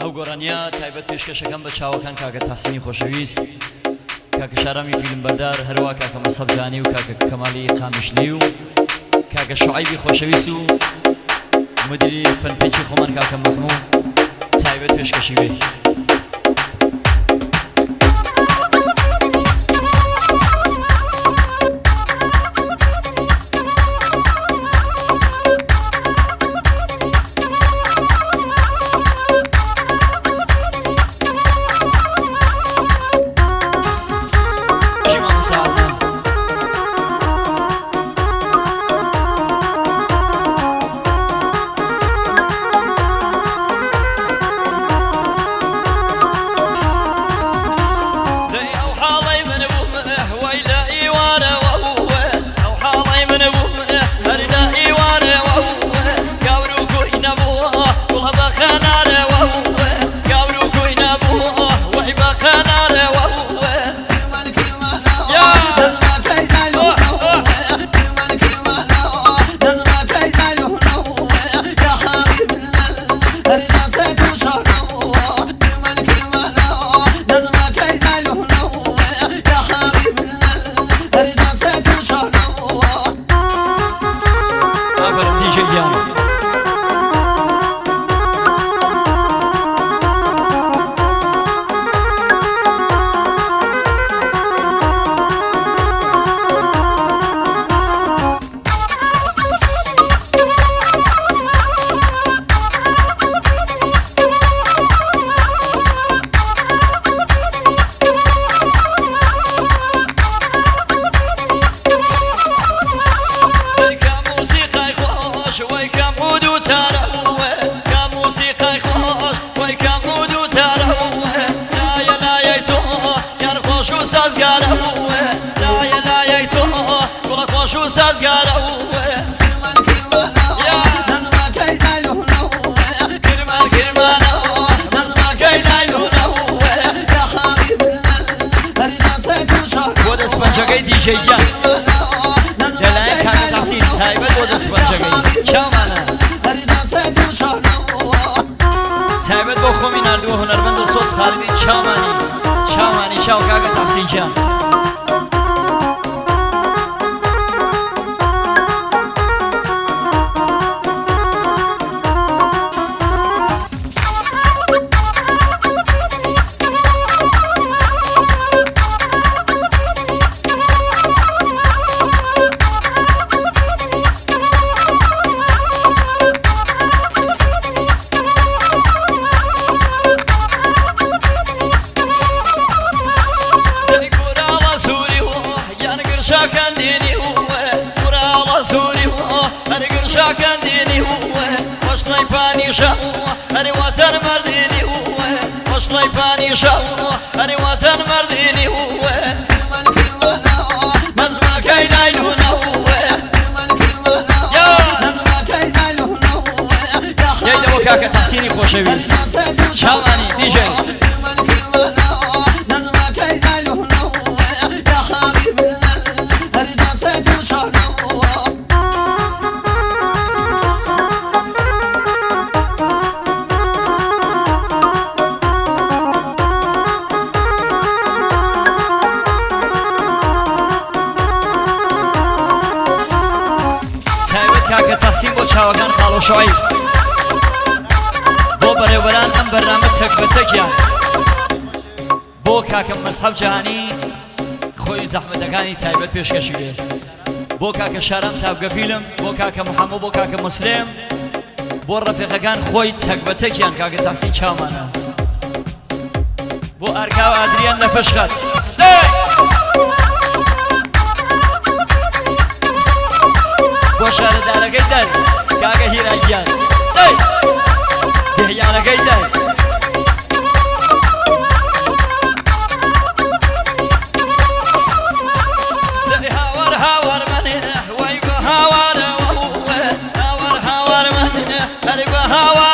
ئەو گۆڕانیە تایبەت پێشکەشەکەم بە چاوەکان کاکە تاسینی خۆشەویست، کاکە شارامی فیلمبەردار، هەروە کاکە مەسەب جانی و کاکە کەمالی قامیشلی و کاکە شوعیبی خۆشەویست و مدیری فەنپێکی خۆمان کاکە مەحموود تایبەت پێشکەشی بێ. تایبەت بۆ خۆمی نردووە هونەرمەند و سۆز خاڵدی چاوانی چاو کاکە تاسین گیان. هەری واتان مردینی هووە وەشڵی پانیشە هەری واتان مردینی هووە نەزمەکەی نایلوونەوە یەیدەوە کاکە تاسینی خۆشەویست چاوانی دیژەی تاسین بۆ چاوەکان خاڵ و شوعیب بۆ بەڕێوەران ئەم بەرنامە تەک بە تەکیان بۆ کاکە مەسحەب جەهانی خۆی زەحمەتەکانی تایبەت پێشکەشی بێ، بۆ کاکە شارام تابگەفیلم، بۆ کاکە محەموو، بۆ کاکە مسلم، بۆ ڕەفیقەکان خۆی تەک بە تەکیان کاکە تاسین چاومانە، بۆ ئەرکا و ئادریان لە پەشخەت بۆ شارەدارەکەی دەر کاکە هیراگیان دهیانەکەی دەر هاوار هاوار منێ وای بە هاوارەوە هاوار هاوار منێ هەری بە هاوار